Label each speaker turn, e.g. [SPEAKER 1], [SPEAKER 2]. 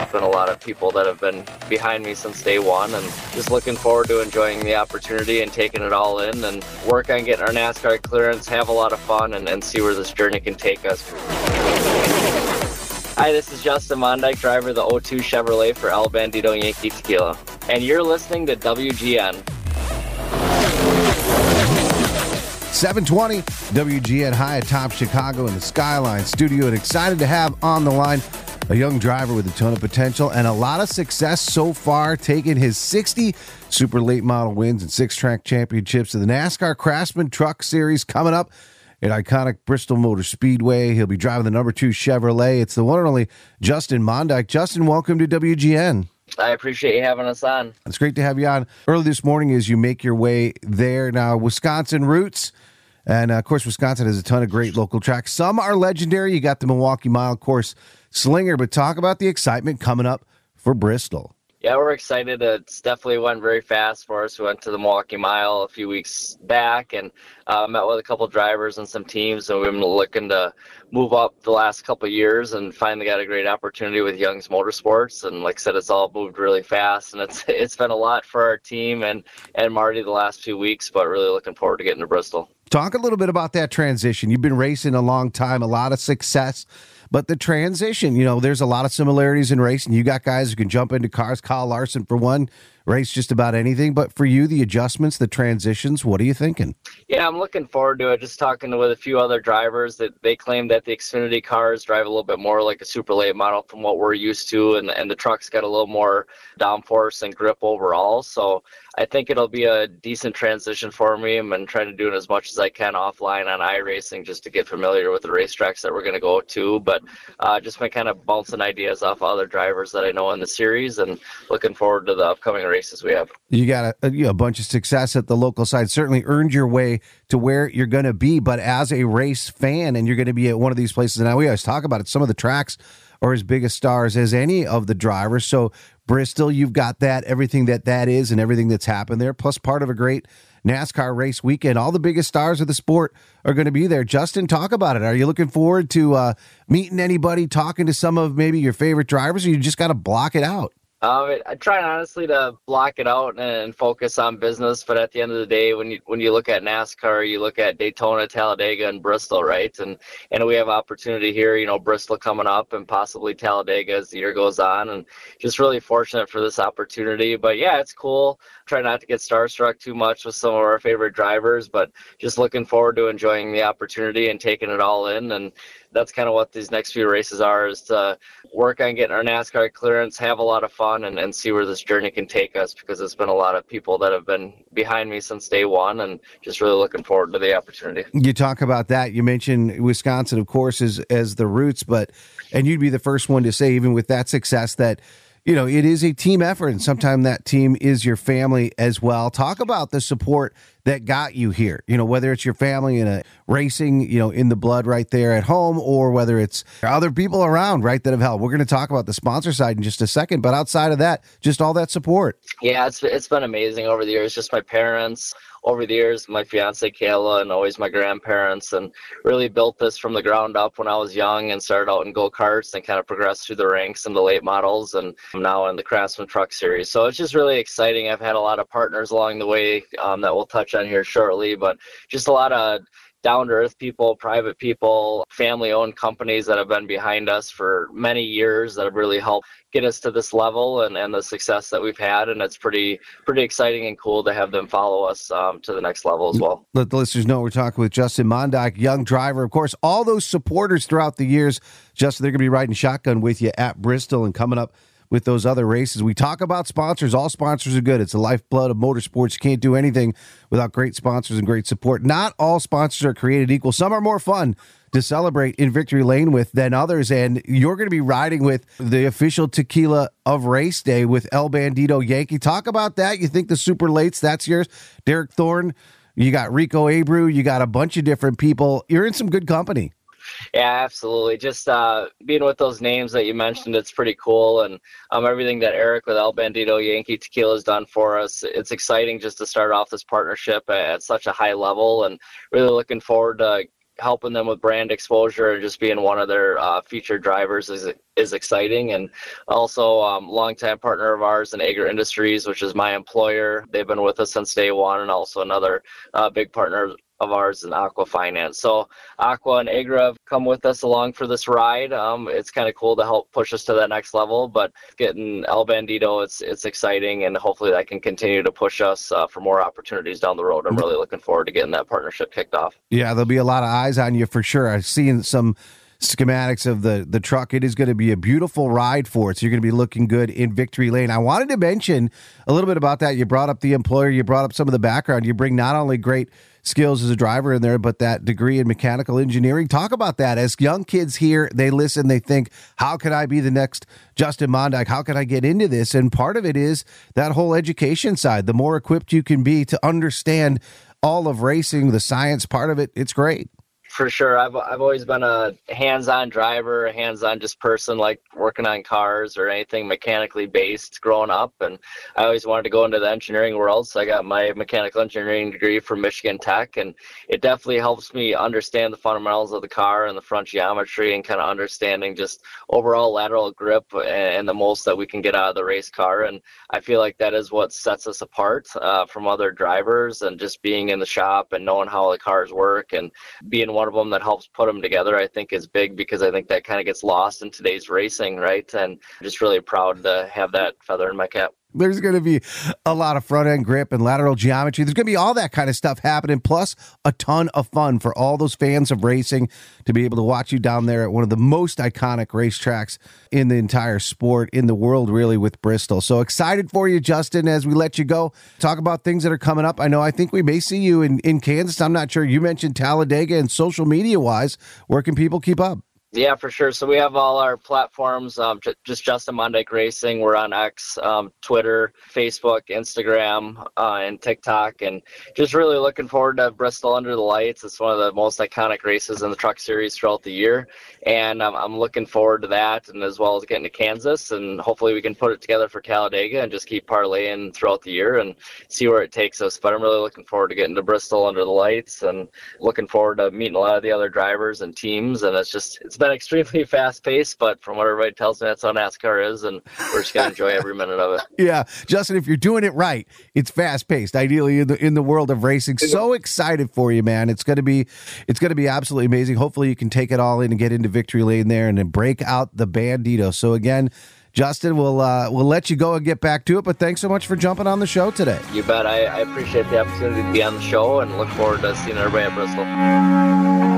[SPEAKER 1] been a lot of people that have been behind me since day one, and just looking forward to enjoying the opportunity and taking it all in and work on getting our NASCAR clearance, have a lot of fun, and see where this journey can take us. Hi, this is Justin Mondyke, driver of the 02 Chevrolet for El Bandito Yankee Tequila, and you're listening to WGN.
[SPEAKER 2] 720 WGN high atop Chicago in the Skyline studio, and excited to have on the line a young driver with a ton of potential and a lot of success so far, taking his 60 super late model wins and 6 track championships to the NASCAR Craftsman Truck Series coming up at iconic Bristol Motor Speedway. He'll be driving the number 2 Chevrolet. It's the one and only Justin Mondyke. Justin, welcome to WGN.
[SPEAKER 1] I appreciate you having us on.
[SPEAKER 2] It's great to have you on early this morning as you make your way there. Now, Wisconsin roots. And, of course, Wisconsin has a ton of great local tracks. Some are legendary. You got the Milwaukee Mile Course Slinger, but talk about the excitement coming up for Bristol.
[SPEAKER 1] Yeah, we're excited. It's definitely went very fast for us. We went to the Milwaukee Mile a few weeks back and met with a couple drivers and some teams, and we've been looking to move up the last couple of years and finally got a great opportunity with Young's Motorsports. And like I said, it's all moved really fast, and it's been a lot for our team and Marty the last few weeks, but really looking forward to getting to Bristol.
[SPEAKER 2] Talk a little bit about that transition. You've been racing a long time, a lot of success, but the transition, there's a lot of similarities in racing. You got guys who can jump into cars. Kyle Larson, for one, race just about anything. But for you, the adjustments, the transitions, what are you thinking? Yeah,
[SPEAKER 1] I'm looking forward to it. Just talking with a few other drivers that they claim that the Xfinity cars drive a little bit more like a super late model from what we're used to, and the truck's got a little more downforce and grip overall. So I think it'll be a decent transition for me. I'm trying to do it as much as I can offline on iRacing just to get familiar with the racetracks that we're going to go to. But just been kind of bouncing ideas off other drivers that I know in the series, and looking forward to the upcoming races we have.
[SPEAKER 2] You got a bunch of success at the local side, certainly earned your way to where you're going to be. But as a race fan, and you're going to be at one of these places, and we always talk about it, some of the tracks are as big a stars as any of the drivers. So Bristol, you've got that, everything that is and everything that's happened there, plus part of a great NASCAR race weekend. All the biggest stars of the sport are going to be there. Justin, talk about it. Are you looking forward to meeting anybody, talking to some of maybe your favorite drivers, or you just got to block it out?
[SPEAKER 1] I try honestly to block it out and focus on business, but at the end of the day, when you look at NASCAR, you look at Daytona, Talladega, and Bristol, right? And we have opportunity here, Bristol coming up and possibly Talladega as the year goes on, and just really fortunate for this opportunity. But yeah, it's cool. Try not to get starstruck too much with some of our favorite drivers, but just looking forward to enjoying the opportunity and taking it all in. And that's kind of what these next few races are, is to work on getting our NASCAR clearance, have a lot of fun, and see where this journey can take us, because it's been a lot of people that have been behind me since day one, and just really looking forward to the opportunity.
[SPEAKER 2] You talk about that. You mentioned Wisconsin, of course, as the roots, and you'd be the first one to say, even with that success, that it is a team effort, and sometimes that team is your family as well. Talk about the support that got you here, whether it's your family in a racing, in the blood right there at home, or whether it's other people around, right, that have helped. We're going to talk about the sponsor side in just a second, but outside of that, just all that support.
[SPEAKER 1] Yeah, it's been amazing over the years. Just my parents, over the years, my fiance Kayla, and always my grandparents, and really built this from the ground up when I was young and started out in go-karts and kind of progressed through the ranks in the late models, and I'm now in the Craftsman Truck Series. So it's just really exciting. I've had a lot of partners along the way that we'll touch on here shortly, but just a lot of down-to-earth people, private people, family-owned companies that have been behind us for many years that have really helped get us to this level and the success that we've had. And it's pretty exciting and cool to have them follow us to the next level as well.
[SPEAKER 2] Let the listeners know we're talking with Justin Mondyke, young driver. Of course, all those supporters throughout the years, Justin, they're going to be riding shotgun with you at Bristol and coming up with those other races. We talk about sponsors. All sponsors are good. It's the lifeblood of motorsports. You can't do anything without great sponsors and great support. Not all sponsors are created equal. Some are more fun to celebrate in victory lane with than others, and you're going to be riding with the official tequila of race day with El Bandito Yankee. Talk about that. You think the super lates, that's yours. Derek Thorne, you got Rico Abreu, you got a bunch of different people. You're in some good company.
[SPEAKER 1] Yeah, absolutely. Just being with those names that you mentioned, it's pretty cool. And everything that Eric with El Bandito Yankee Tequila has done for us, it's exciting just to start off this partnership at such a high level, and really looking forward to helping them with brand exposure and just being one of their featured drivers is exciting. And also longtime partner of ours in Agra Industries, which is my employer. They've been with us since day one, and also another big partner of ours in Aqua Finance. So Aqua and Agra have come with us along for this ride. It's kind of cool to help push us to that next level, but getting El Bandito, it's exciting, and hopefully that can continue to push us for more opportunities down the road. I'm really looking forward to getting that partnership kicked off.
[SPEAKER 2] Yeah, there'll be a lot of eyes on you for sure. I've seen some schematics of the truck. It is going to be a beautiful ride for it. So you're going to be looking good in Victory Lane. I wanted to mention a little bit about that. You brought up the employer, you brought up some of the background. You bring not only great skills as a driver in there, but that degree in mechanical engineering. Talk about that. As young kids here, they listen, they think, how can I be the next Justin Mondyke? How can I get into this? And part of it is that whole education side. The more equipped you can be to understand all of racing, the science part of it, it's great.
[SPEAKER 1] For sure. I've always been a hands-on driver, a hands-on just person, like working on cars or anything mechanically based growing up. And I always wanted to go into the engineering world. So I got my mechanical engineering degree from Michigan Tech. And it definitely helps me understand the fundamentals of the car and the front geometry and kind of understanding just overall lateral grip and the most that we can get out of the race car. And I feel like that is what sets us apart from other drivers, and just being in the shop and knowing how the cars work and being one of them that helps put them together, I think is big, because I think that kind of gets lost in today's racing, right? And I'm just really proud to have that feather in my cap.
[SPEAKER 2] There's going to be a lot of front end grip and lateral geometry. There's going to be all that kind of stuff happening, plus a ton of fun for all those fans of racing to be able to watch you down there at one of the most iconic racetracks in the entire sport, in the world, really, with Bristol. So excited for you, Justin, as we let you go. Talk about things that are coming up. I think we may see you in Kansas. I'm not sure. You mentioned Talladega, and social media-wise, where can people keep up?
[SPEAKER 1] Yeah, for sure. So we have all our platforms, just Justin Mondyke Racing. We're on X, Twitter, Facebook, Instagram, and TikTok, and just really looking forward to Bristol Under the Lights. It's one of the most iconic races in the truck series throughout the year, and I'm looking forward to that, and as well as getting to Kansas, and hopefully we can put it together for Talladega and just keep parlaying throughout the year and see where it takes us. But I'm really looking forward to getting to Bristol Under the Lights, and looking forward to meeting a lot of the other drivers and teams, and it's been extremely fast paced, but from what everybody tells me, that's how NASCAR is, and we're just gonna enjoy every minute of it.
[SPEAKER 2] Yeah, Justin, if you're doing it right, it's fast paced. Ideally, in the world of racing, so excited for you, man. It's gonna be absolutely amazing. Hopefully, you can take it all in and get into Victory Lane there, and then break out the Bandito. So again, Justin, we'll let you go and get back to it, but thanks so much for jumping on the show today.
[SPEAKER 1] You bet. I appreciate the opportunity to be on the show, and look forward to seeing everybody at Bristol.